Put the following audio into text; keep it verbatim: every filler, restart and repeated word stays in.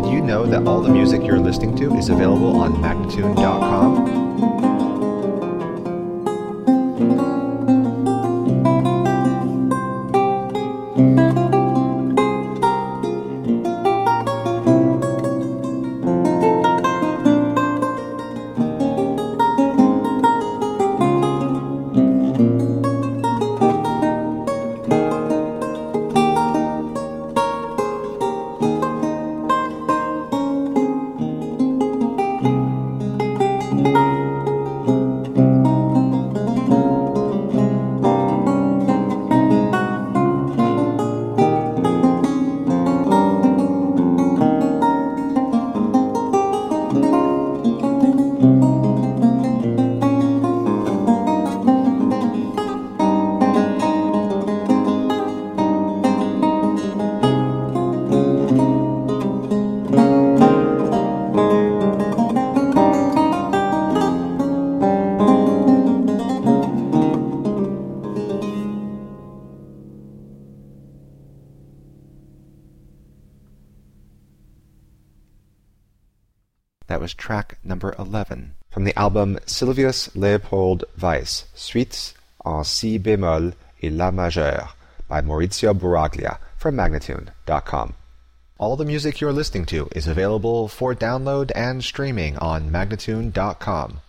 Did you know that all the music you're listening to is available on Magnatune dot com? That was track number eleven from the album Sylvius Leopold Weiss, Suites en Si bémol et La majeur by Maurizio Buraglia from Magnatune dot com. All the music you're listening to is available for download and streaming on Magnatune dot com.